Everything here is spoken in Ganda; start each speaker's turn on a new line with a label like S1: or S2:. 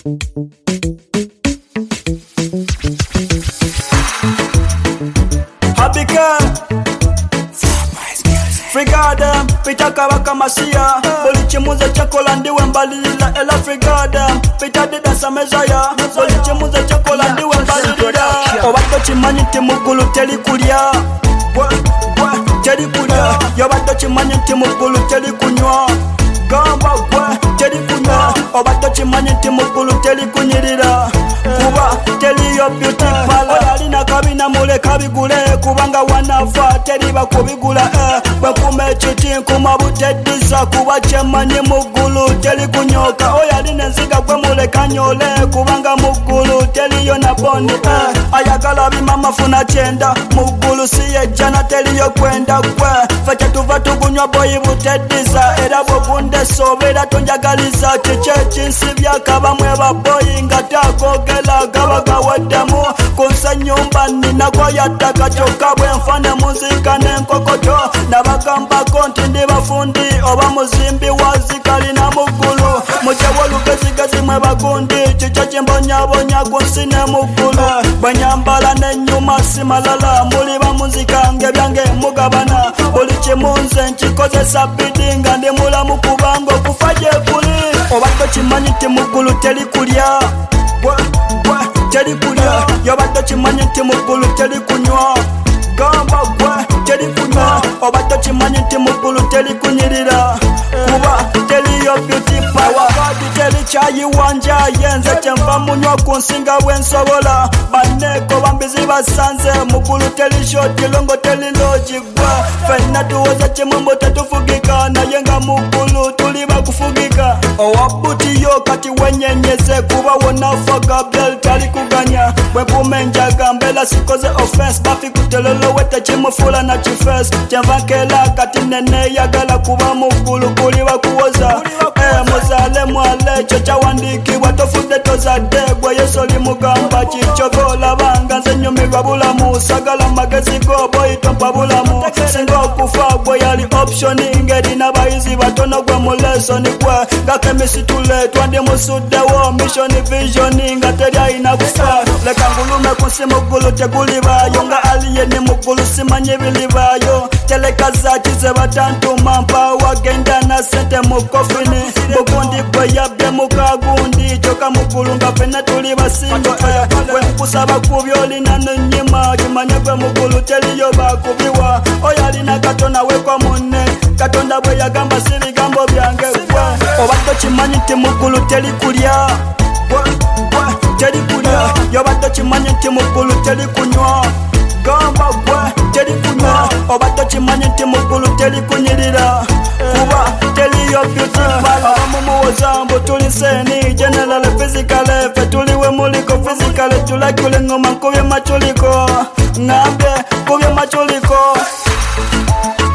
S1: Frigada, pitaka waka masia Bolichimuze chakola ndiwe mbalila Ela frigada, pitade dansa mezaya Bolichimuze chakola ndiwe mbalila Obato chimanyi timugulu teli kulia Teli kulia Yobato chimanyi timugulu teli kunywa Gamba teli kunywa Obato chimanyi timugulu teli kunyirira Kuba teli yo beauty pala Oyalina kabina mule kabigule Kubanga wanafa teli bakubigula Bakume chiti kumabutediza Kuba chemanyi mugulu teli kunyoka Oyalina nziga kwe mule kanyole Kubanga mugulu teli yo na bondi Ayagala bimama funa chenda Mugulu siye jana teli yo kwenda kwe Facha tuva tukunywa boyi butediza Era bogunde sobera tonjagaliza Chiche chinsi vyaka mwe baboyi Ngatakogela gabaga wademu Kunsa nyumba nina kwa yataka choka Bwenfane muzika nenkokoto Nabagamba konti ndi bafundi Oba muzimbi wazikali na mugulu Mujewo lugezigazi mwe bagundi Chiche chimbonya kunsine mugulu Banyambala nenyuma simalala Muliba muzika nge byange mugabana Buli chimunze nchikoze sabidinga Ndi mula mukubango kufaje kuli Obato chimanyi timugulu teli kulia Teli kulia Yobato chimanyi timugulu teli kunywa Gamba teli kunywa Obato chimanyi timugulu teli kunyirira Kuba teli yo beauty power Wakadi teli chayi wanja Yenze chempa munywa kunsinga wensobola Baneko bambizi basanze Mugulu teli shoti longo teli loji Fena tuwaza chemumbo tatufugika Na yenga mugulu tuliba kufugika Owabuti yo kati wenyenyeze Kuba wonafaga bel tali kuganya Wepume njaga mbela sikoze offense Bafi kutelolo wete chimufula na chifes Chemvakela kati nene yagala Kuba mugulu kuliwa kuwoza Muzale mwale chocha wandiki Watofude toza degwe Yesoli mugamba chichogola Banga nzenyumirwa bulamu Sagala magezi gobo itompa bulamu Singo kufa gwe yali option Ingedi na baizi batono gwe mulesoni gwe Gakemisi tule twandi musudewo Mission vision Ngateria inakufa Leka ngulume kunsi mugulu tegulibayo Nga aliye ni mugulu simanye bilibayo Telekaza chize batantuma Mpa wagenda na sente mukofini Bugundi kwe yabye mukagundi Choka mugulu nga fena tuli basingo Kwe kusaba kubyoli na nunyima Jimanye kwe mugulu teliyo bakubiwa Oyalina katona wekwa mune Katonda bwe yagamba siri gambo byange kwe Obato chimanyi timugulu teli kulia Teli kulia Yobato chimanyi timugulu teli kunywa Gamba teli kunywa Obato chimanyi timugulu teli kunyirira Kuba teli yo beauty pala Mumuwozambo tuli seni General physical Fe tuliwe muliko physical Tulakule ngoma kubye machuliko Ngambe kubye machuliko